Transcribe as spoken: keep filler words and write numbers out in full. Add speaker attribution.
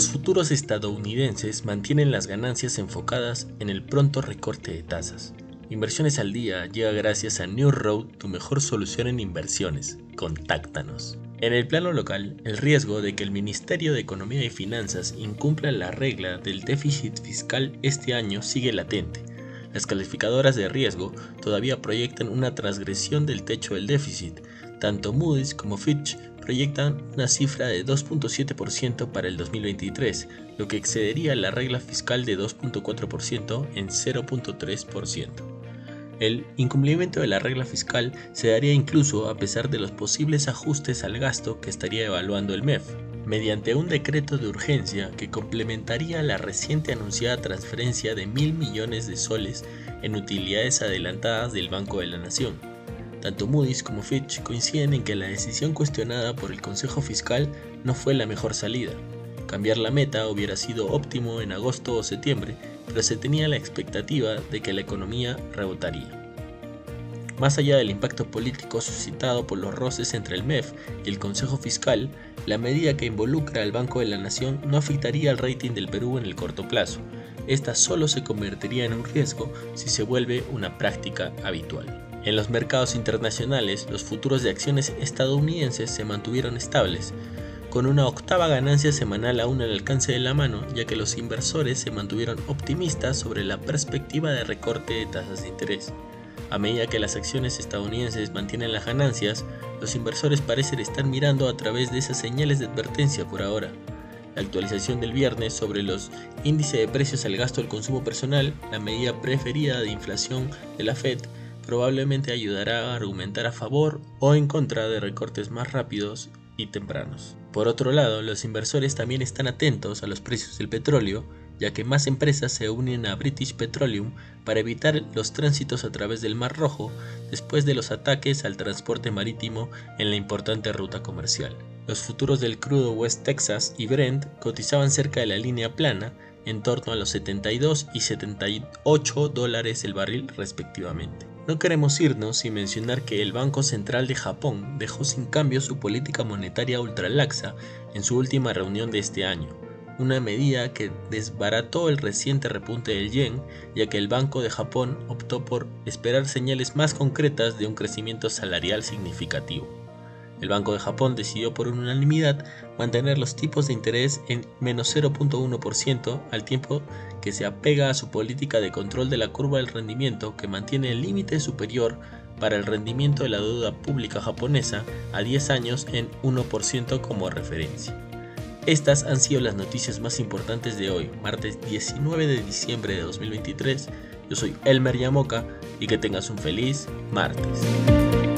Speaker 1: Los futuros estadounidenses mantienen las ganancias enfocadas en el pronto recorte de tasas. Inversiones al día llega gracias a New Road, tu mejor solución en inversiones. Contáctanos. En el plano local, el riesgo de que el Ministerio de Economía y Finanzas incumpla la regla del déficit fiscal este año sigue latente. Las calificadoras de riesgo todavía proyectan una transgresión del techo del déficit. Tanto Moody's como Fitch proyectan una cifra de dos punto siete por ciento para el dos mil veintitrés, lo que excedería la regla fiscal de dos punto cuatro por ciento en cero punto tres por ciento. El incumplimiento de la regla fiscal se daría incluso a pesar de los posibles ajustes al gasto que estaría evaluando el M E F, mediante un decreto de urgencia que complementaría la reciente anunciada transferencia de mil millones de soles en utilidades adelantadas del Banco de la Nación. Tanto Moody's como Fitch coinciden en que la decisión cuestionada por el Consejo Fiscal no fue la mejor salida. Cambiar la meta hubiera sido óptimo en agosto o septiembre, pero se tenía la expectativa de que la economía rebotaría. Más allá del impacto político suscitado por los roces entre el M E F y el Consejo Fiscal, la medida que involucra al Banco de la Nación no afectaría al rating del Perú en el corto plazo. Esta solo se convertiría en un riesgo si se vuelve una práctica habitual. En los mercados internacionales, los futuros de acciones estadounidenses se mantuvieron estables, con una octava ganancia semanal aún al alcance de la mano, ya que los inversores se mantuvieron optimistas sobre la perspectiva de recorte de tasas de interés. A medida que las acciones estadounidenses mantienen las ganancias, los inversores parecen estar mirando a través de esas señales de advertencia por ahora. La actualización del viernes sobre los índices de precios al gasto del consumo personal, la medida preferida de inflación de la Fed, probablemente ayudará a argumentar a favor o en contra de recortes más rápidos y tempranos. Por otro lado, los inversores también están atentos a los precios del petróleo, ya que más empresas se unen a British Petroleum para evitar los tránsitos a través del Mar Rojo después de los ataques al transporte marítimo en la importante ruta comercial. Los futuros del crudo West Texas y Brent cotizaban cerca de la línea plana, en torno a los setenta y dos y setenta y ocho dólares el barril respectivamente. No queremos irnos sin mencionar que el Banco Central de Japón dejó sin cambio su política monetaria ultralaxa en su última reunión de este año, una medida que desbarató el reciente repunte del yen, ya que el Banco de Japón optó por esperar señales más concretas de un crecimiento salarial significativo. El Banco de Japón decidió por unanimidad mantener los tipos de interés en menos cero punto uno por ciento al tiempo que se apega a su política de control de la curva del rendimiento que mantiene el límite superior para el rendimiento de la deuda pública japonesa a diez años en uno por ciento como referencia. Estas han sido las noticias más importantes de hoy, martes diecinueve de diciembre de dos mil veintitrés. Yo soy Elmer Yamoca y que tengas un feliz martes.